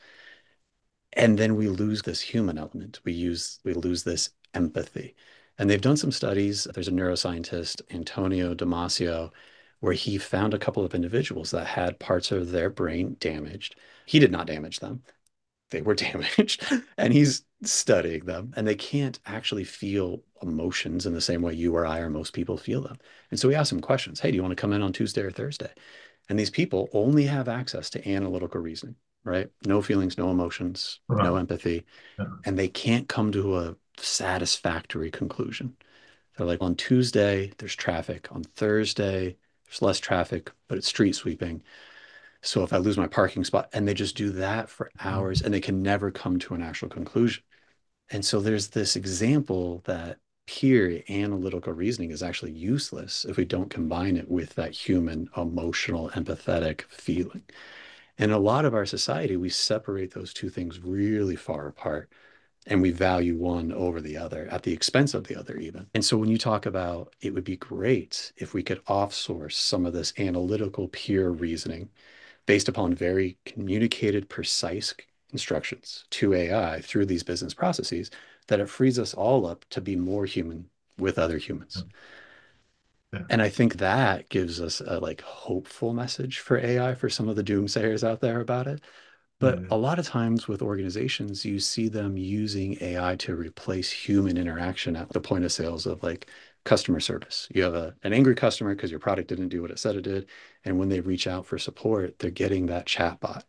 And then we lose this human element. We use we lose this empathy. And they've done some studies. There's a neuroscientist, Antonio Damasio, where he found a couple of individuals that had parts of their brain damaged. He did not damage them. They were damaged. And he's studying them. And they can't actually feel emotions in the same way you or I or most people feel them. And so we asked them questions. Hey, do you want to come in on Tuesday or Thursday? And these people only have access to analytical reasoning, right? No feelings, no emotions, no Right. empathy, Yeah. and they can't come to a satisfactory conclusion. They're like, on Tuesday, there's traffic. On Thursday, there's less traffic, but it's street sweeping. So if I lose my parking spot, and they just do that for hours and they can never come to an actual conclusion. And so there's this example that pure analytical reasoning is actually useless if we don't combine it with that human, emotional, empathetic feeling. In a lot of our society, we separate those two things really far apart and we value one over the other at the expense of the other, even. And so when you talk about it would be great if we could offsource some of this analytical, pure reasoning based upon very communicated, precise instructions to A I through these business processes, that it frees us all up to be more human with other humans. Yeah. And I think that gives us a like hopeful message for A I for some of the doomsayers out there about it. But Yeah. a lot of times with organizations, you see them using A I to replace human interaction at the point of sales of like customer service. You have a, an angry customer because your product didn't do what it said it did. And when they reach out for support, they're getting that chatbot.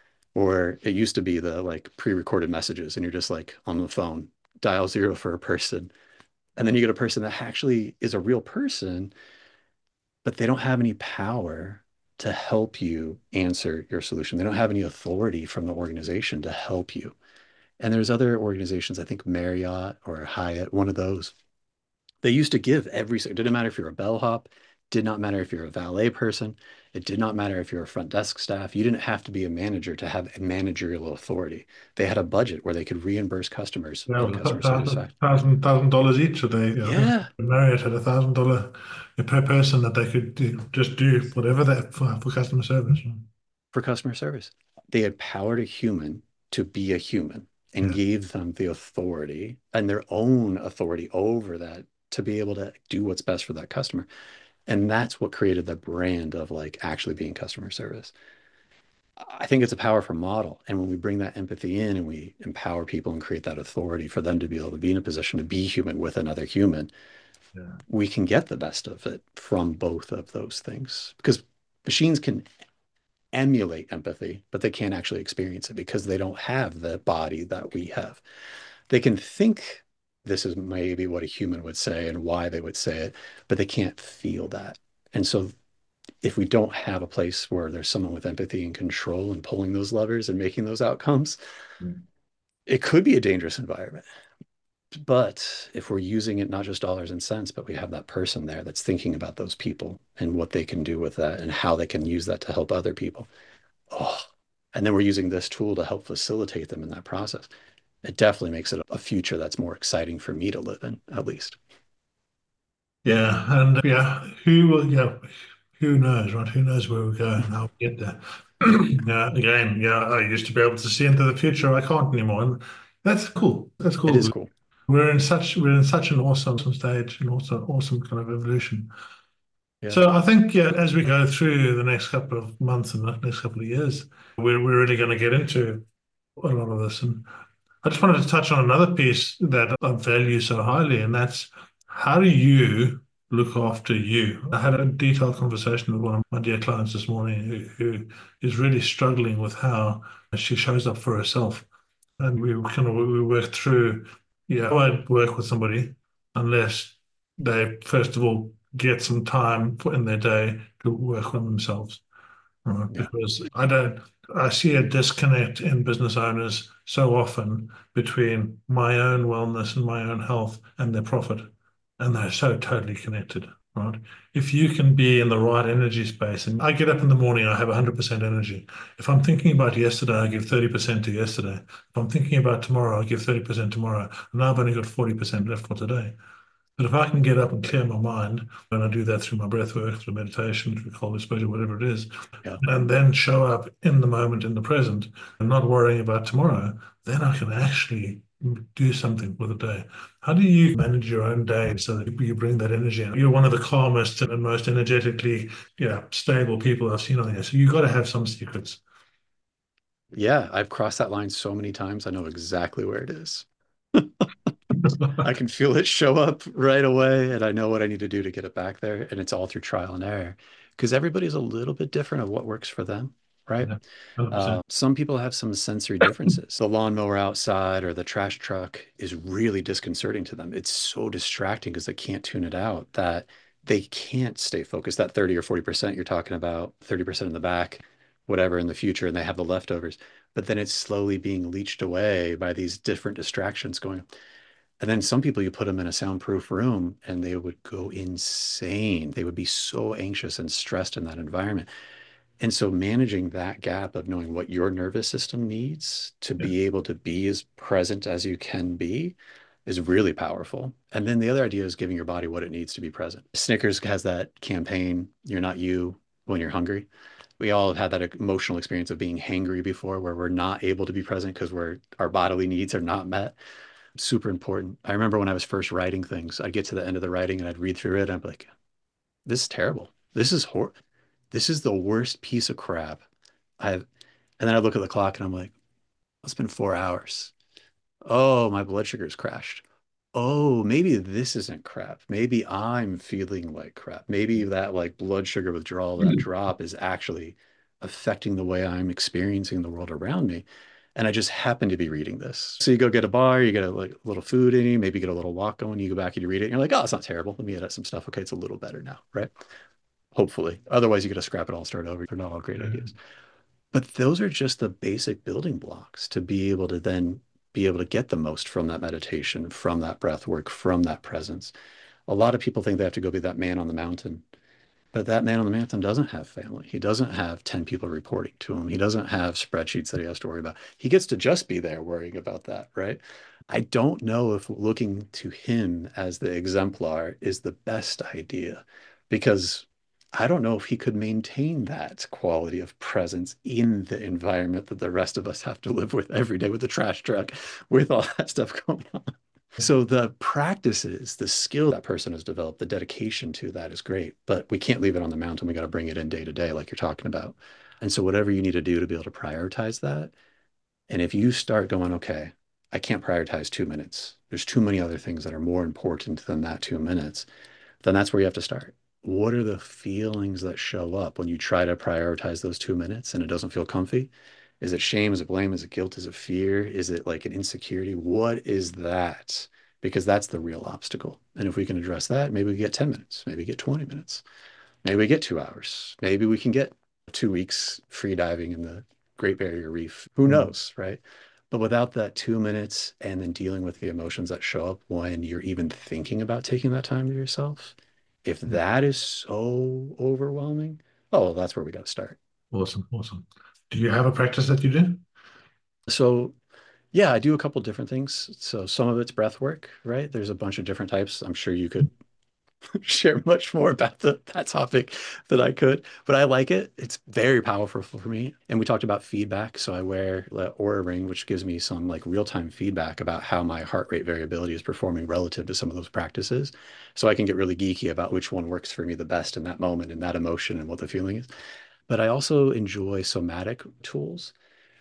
Or it used to be the like pre-recorded messages, and you're just like on the phone, dial zero for a person. And then you get a person that actually is a real person, but they don't have any power to help you answer your solution. They don't have any authority from the organization to help you. And there's other organizations, I think Marriott or Hyatt, one of those. They used to give every, it didn't matter if you're a bellhop, did not matter if you're a valet person, it did not matter if you're a front desk staff. You didn't have to be a manager to have a managerial authority. They had a budget where they could reimburse customers Yeah, for it was a customer thousand, satisfaction. thousand, thousand dollars each. So they, I think Yeah, Marriott had a thousand dollar per person that they could do, just do whatever that for, for customer service. for customer service. They empowered a human to be a human and Yeah. gave them the authority and their own authority over that to be able to do what's best for that customer. And that's what created the brand of like actually being customer service. I think it's a powerful model. And when we bring that empathy in and we empower people and create that authority for them to be able to be in a position to be human with another human, Yeah. we can get the best of it from both of those things. Because machines can emulate empathy, but they can't actually experience it because they don't have the body that we have. They can think this is maybe what a human would say and why they would say it, but they can't feel that. And so if we don't have a place where there's someone with empathy and control and pulling those levers and making those outcomes, it could be a dangerous environment. But if we're using it not just dollars and cents, but we have that person there that's thinking about those people and what they can do with that and how they can use that to help other people. Oh, and then we're using this tool to help facilitate them in that process. It definitely makes it a future that's more exciting for me to live in, at least. Yeah, and yeah, who will, yeah, who knows, right? Who knows where we go and how we get there? Yeah, again, yeah, I used to be able to see into the future. I can't anymore. And That's cool. That's It is cool. cool. We're in such we're in such an awesome stage and also awesome kind of evolution. Yeah. So I think yeah, as we go through the next couple of months and the next couple of years, we're we're really going to get into a lot of this. And I just wanted to touch on another piece that I value so highly, and that's how do you look after you? I had a detailed conversation with one of my dear clients this morning who, who is really struggling with how she shows up for herself. And we kind of we worked through, yeah, I won't work with somebody unless they first of all get some time in their day to work on themselves. Right? Yeah. Because I don't, I see a disconnect in business owners so often between my own wellness and my own health and their profit, and they're so totally connected. Right? If you can be in the right energy space, and I get up in the morning, I have one hundred percent energy. If I'm thinking about yesterday, I give thirty percent to yesterday. If I'm thinking about tomorrow, I give thirty percent tomorrow. And now I've only got forty percent left for today. But if I can get up and clear my mind, and I do that through my breath work, through meditation, through cold exposure, whatever it is, Yeah. and then show up in the moment, in the present, and not worrying about tomorrow, then I can actually do something with the day. How do you manage your own day so that you bring that energy in? You're one of the calmest and most energetically, yeah, stable people I've seen on here. So you've got to have some secrets. Yeah. I've crossed that line so many times. I know exactly where it is. I can feel it show up right away, and I know what I need to do to get it back there. And it's all through trial and error because everybody's a little bit different of what works for them, right? Yeah, one hundred percent. Uh, some people have some sensory differences. The lawnmower outside or the trash truck is really disconcerting to them. It's so distracting because they can't tune it out that they can't stay focused. That thirty or forty percent you're talking about, thirty percent in the back, whatever in the future, and they have the leftovers. But then it's slowly being leached away by these different distractions going. And then some people, you put them in a soundproof room and they would go insane. They would be so anxious and stressed in that environment. And so managing that gap of knowing what your nervous system needs to Yeah, be able to be as present as you can be is really powerful. And then the other idea is giving your body what it needs to be present. Snickers has that campaign, You're Not You When You're Hungry. We all have had that emotional experience of being hangry before where we're not able to be present because we're our bodily needs are not met. Super important. I remember when I was first writing things, I'd get to the end of the writing and I'd read through it and I'd be like, this is terrible. This is hor this is the worst piece of crap I've and then I look at the clock and I'm like, it's been four hours. Oh, my blood sugar's crashed. Oh, maybe this isn't crap. Maybe I'm feeling like crap. Maybe that like blood sugar withdrawal, that drop is actually affecting the way I'm experiencing the world around me. And I just happen to be reading this. So you go get a bar, you get a like, little food in you, maybe get a little walk going, you go back and you read it, and you're like, oh, it's not terrible. Let me edit some stuff. Okay, it's a little better now, right? Hopefully. Otherwise, you got to scrap it all, start over. They're not all great yeah, ideas. But those are just the basic building blocks to be able to then be able to get the most from that meditation, from that breath work, from that presence. A lot of people think they have to go be that man on the mountain, but that man on the mountain doesn't have family. He doesn't have ten people reporting to him. He doesn't have spreadsheets that he has to worry about. He gets to just be there worrying about that, right? I don't know if looking to him as the exemplar is the best idea because I don't know if he could maintain that quality of presence in the environment that the rest of us have to live with every day with the trash truck, with all that stuff going on. So the practices, the skill that person has developed, the dedication to that is great, but we can't leave it on the mountain. We got to bring it in day to day, like you're talking about. And so whatever you need to do to be able to prioritize that. And if you start going, okay, I can't prioritize two minutes. There's too many other things that are more important than that two minutes, then that's where you have to start. What are the feelings that show up when you try to prioritize those two minutes and it doesn't feel comfy? Is it shame? Is it blame? Is it guilt? Is it fear? Is it like an insecurity? What is that? Because that's the real obstacle. And if we can address that, maybe we get ten minutes, maybe we get twenty minutes, maybe we get two hours, maybe we can get two weeks free diving in the Great Barrier Reef. Who knows, right? But without that two minutes and then dealing with the emotions that show up when you're even thinking about taking that time to yourself, if that is so overwhelming, oh, well, that's where we got to start. awesome, awesome. Do you have a practice that you do? So, yeah, I do a couple different things. So, some of it's breath work, right? There's a bunch of different types. I'm sure you could share much more about the, that topic than I could, but I like it. It's very powerful for me. And we talked about feedback. So I wear the Oura Ring, which gives me some like real-time feedback about how my heart rate variability is performing relative to some of those practices. So I can get really geeky about which one works for me the best in that moment and that emotion and what the feeling is. But I also enjoy somatic tools.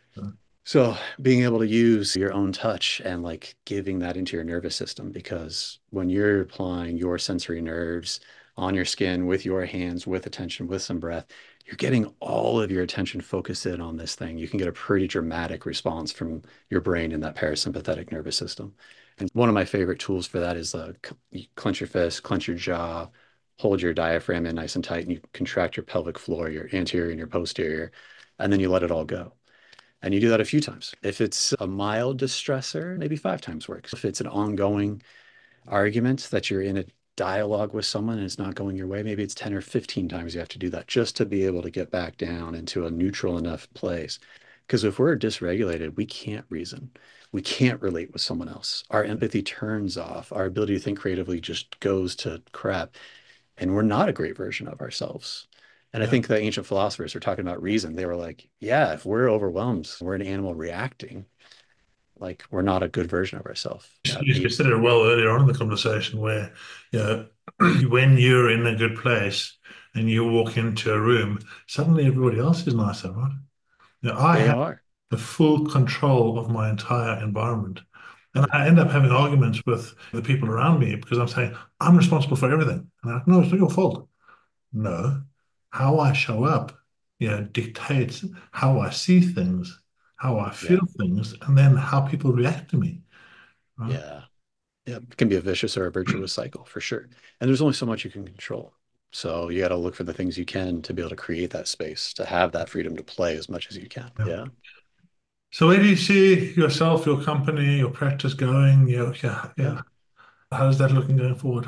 So being able to use your own touch and like giving that into your nervous system, because when you're applying your sensory nerves on your skin with your hands, with attention, with some breath, you're getting all of your attention focused in on this thing. You can get a pretty dramatic response from your brain in that parasympathetic nervous system. And one of my favorite tools for that is uh, you clench your fist, clench your jaw, hold your diaphragm in nice and tight, and you contract your pelvic floor, your anterior and your posterior, and then you let it all go. And you do that a few times. If it's a mild distressor, maybe five times works. If it's an ongoing argument that you're in a dialogue with someone and it's not going your way, maybe it's ten or fifteen times you have to do that just to be able to get back down into a neutral enough place. Because if we're dysregulated, we can't reason. We can't relate with someone else. Our empathy turns off. Our ability to think creatively just goes to crap. And we're not a great version of ourselves. And I Yeah. think the ancient philosophers are talking about reason. They were like, yeah, if we're overwhelmed, we're an animal reacting, like we're not a good version of ourselves. Uh, You you be, said it well earlier on in the conversation where, you know, when you're in a good place and you walk into a room, suddenly everybody else is nicer, right? You know, I they have are. the full control of my entire environment. And Yeah. I end up having arguments with the people around me because I'm saying, I'm responsible for everything. And I'm like, no, it's not your fault. No, how I show up, you know, dictates how I see things, how I feel Yeah. things, and then how people react to me. Right? Yeah. Yeah. It can be a vicious or a virtuous cycle for sure. And there's only so much you can control. So you got to look for the things you can to be able to create that space, to have that freedom to play as much as you can. Yeah. Yeah. So where do you see yourself, your company, your practice going? You yeah, Yeah. yeah. How's that looking going forward?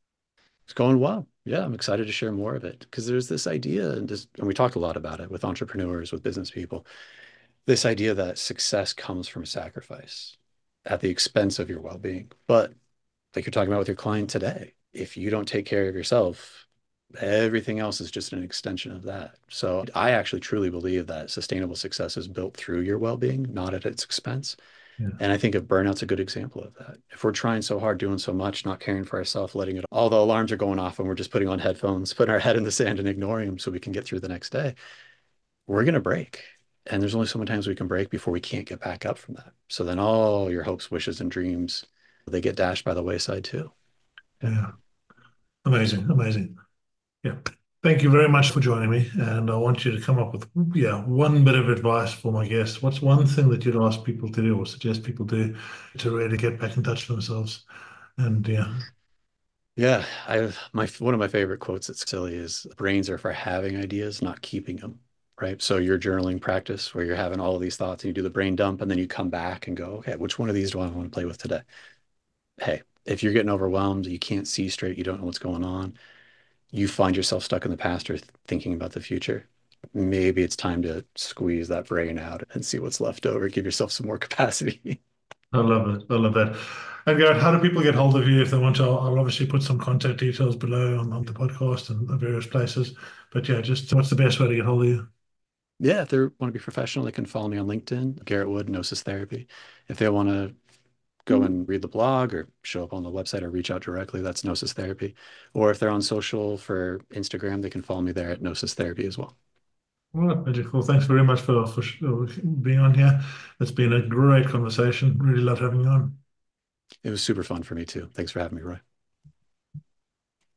It's going well. Yeah, I'm excited to share more of it because there's this idea, and just and we talked a lot about it with entrepreneurs, with business people, this idea that success comes from sacrifice at the expense of your well-being. But like you're talking about with your client today, if you don't take care of yourself, everything else is just an extension of that. So I actually truly believe that sustainable success is built through your well-being, not at its expense. Yeah, And I think of burnout's a good example of that. If we're trying so hard, doing so much, not caring for ourselves, letting it all the alarms are going off and we're just putting on headphones, putting our head in the sand and ignoring them so we can get through the next day, we're going to break. And there's only so many times we can break before we can't get back up from that. So then all your hopes, wishes, and dreams, they get dashed by the wayside too. Yeah. yeah. Amazing, amazing. Yeah. Thank you very much for joining me. And I want you to come up with, yeah, one bit of advice for my guests. What's one thing that you'd ask people to do or suggest people do to really get back in touch with themselves? And yeah, Yeah, I my one of my favorite quotes that's silly is brains are for having ideas, not keeping them. Right. So your journaling practice where you're having all of these thoughts and you do the brain dump and then you come back and go, okay, which one of these do I want to play with today? Hey, if you're getting overwhelmed, you can't see straight, you don't know what's going on, you find yourself stuck in the past or th- thinking about the future, maybe it's time to squeeze that brain out and see what's left over, give yourself some more capacity. I love it. I love that. And Garrett, how do people get hold of you if they want to? I'll, I'll obviously put some contact details below on, on the podcast and the various places. But yeah, just what's the best way to get hold of you? Yeah, if they want to be professional, they can follow me on LinkedIn, Garrett Wood, Gnosis Therapy. If they want to go and read the blog or show up on the website or reach out directly, that's Gnosis Therapy. Or if they're on social for Instagram, they can follow me there at Gnosis Therapy as well. Well, Magic. Well, thanks very much for, for sh- uh, being on here. It's been a great conversation. Really loved having you on. It was super fun for me too. Thanks for having me, Roy.